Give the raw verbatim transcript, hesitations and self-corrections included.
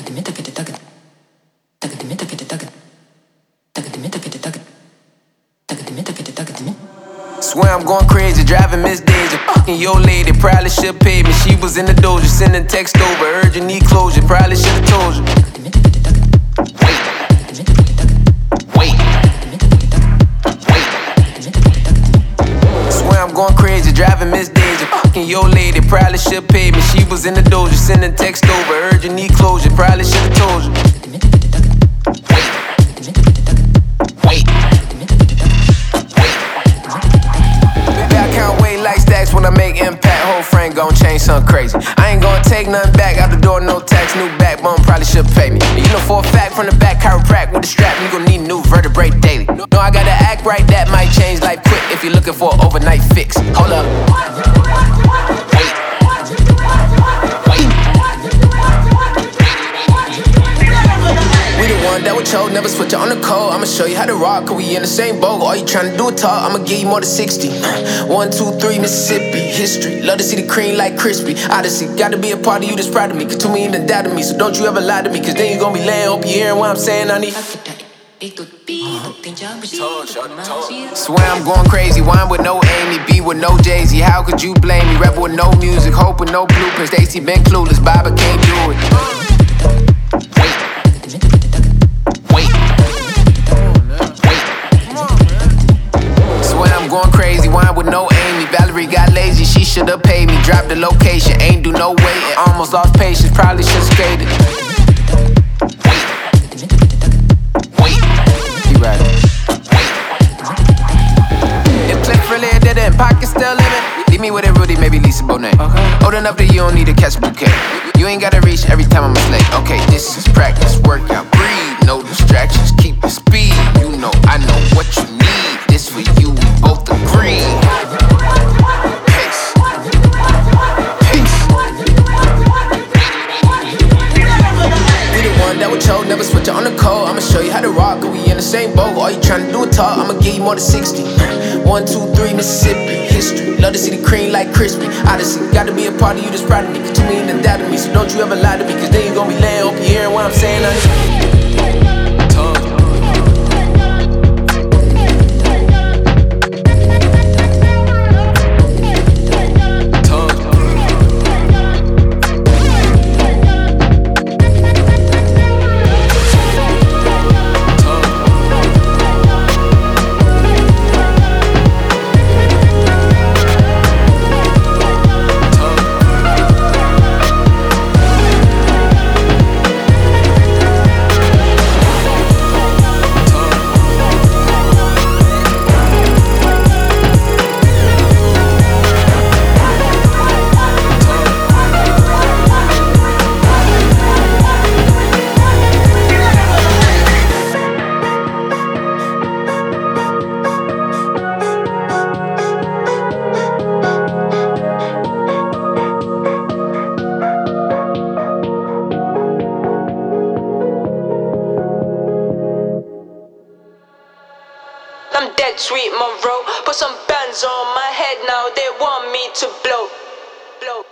Swear I'm going crazy, driving Miss Daisy. Fucking your lady, probably should pay me. She was in the doja, sending text over, urgent need closure. Probably should've told you. Wait, wait, wait. Swear I'm going crazy, driving Miss Daisy. Fucking your lady, probably should pay me. She was in the doja, sending text over, urgent need closure. Probably should've told you. Wait, wait. When I make impact, whole frame gon' change something crazy. I ain't gon' take nothing back, out the door, no tax, new backbone, probably should pay me. And you know for a fact, from the back, chiropract with the strap, you gon' need new vertebrae daily. No, I gotta act right, that might change life quick if you're looking for an overnight fix. Hold up. Wait. Wait. We the one that would choke, never switch it on the code. I'ma show you how to rock, cause we in the same boat. All you tryna do is talk, I'ma give you more than sixty. One, two, three, Mississippi history. Love to see the cream like crispy. Odyssey, gotta be a part of you that's proud of me. Cause too many done doubted me, so don't you ever lie to me. Cause then you gon' be laying, hope you hearing what I'm saying, honey. Swear I'm going crazy, wine with no Amy, B with no Jay-Z. How could you blame me? Rap with no music, hope with no blueprints. Stacey been clueless, Baba can't do it. Wait. Wait. Wait. Swear I'm going crazy, wine with no Amy. Valerie got lazy, she should've paid me. Dropped the location, ain't do no waiting. Almost lost patience, probably should've skated. Wait. You right. Wait. If Cliff really did it, pocket still living. Leave me with it, Rudy, maybe Lisa Bonet. Okay. Old enough that you don't need to catch a bouquet. You ain't gotta reach every time I'm a slave. Okay, this is practice, workout, breathe. No distractions, keep the speed. You know, I know what you need. This for you, we both agree. Pace. Pace. We the one that would choke, never switch it on the code. I'ma show you how to rock, cause we in the same boat. All you tryna do is talk, I'ma give you more than sixty. One, two, three, Mississippi history. Love to see the cream like crispy. Odyssey, gotta be a part of you that's proud of me. Cause too many done doubted me, so don't you ever lie to me. Cause then you gon' be laying, hope you hearing what I'm saying, honey. I'm dead sweet Monroe. Put some bands on my head now, they want me to blow, blow.